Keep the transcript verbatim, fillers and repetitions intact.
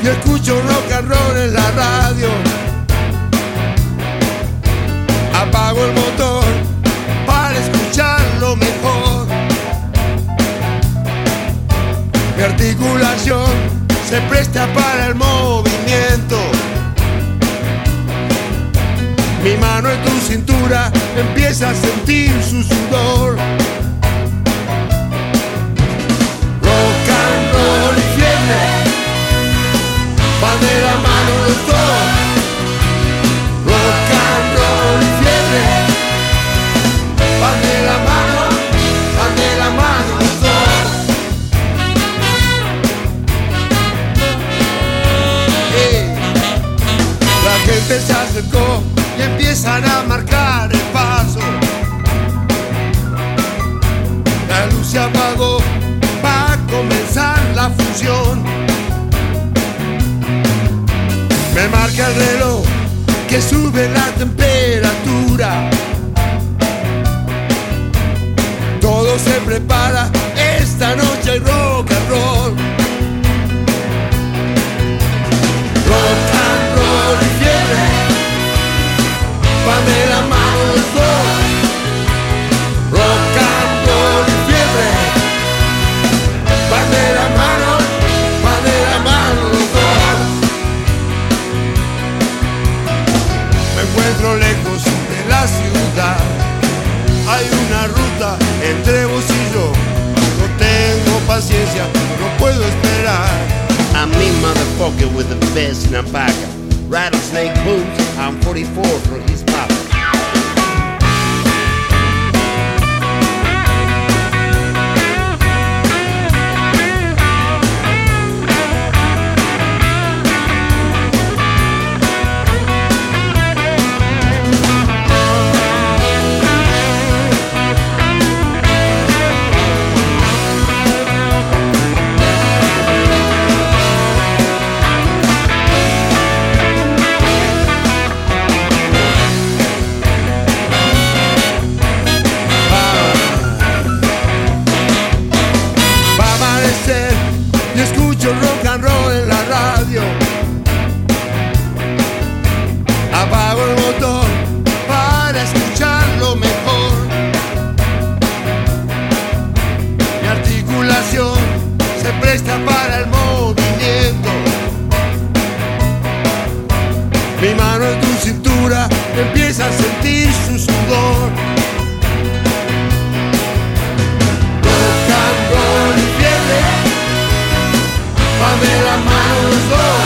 y escucho rock and roll en la radio. Apago el motor para escucharlo mejor. Mi articulación se presta para el movimiento. Mi mano en tu cintura empieza a sentir su sudor. Rock and roll y fiebre van de la mano los dos. Rock and roll y fiebre van de la mano, van de la mano los dos. Hey. La gente se acercó y empiezan a marcar el paso. La luz se apagó, va a comenzar la función. Me marca el reloj que sube la temperatura. Todo se prepara, esta noche hay rock and roll. Rock and roll y fiebre van de la mano los dos. Rock and roll y fiebre van de la mano, van de la mano los dos. Me encuentro lejos de la ciudad. Hay una ruta entre vos y yo. No tengo paciencia, no puedo esperar. I'm me motherfucker with the best napaca. Rattlesnake boots, I'm forty-four for his papa. Y escucho rock and roll en la radio. Apago el motor para escucharlo mejor. Mi articulación se presta para el movimiento. Mi mano en tu cintura empieza a sentir su sudor. Rock and roll y fiebre van de la mano los dos.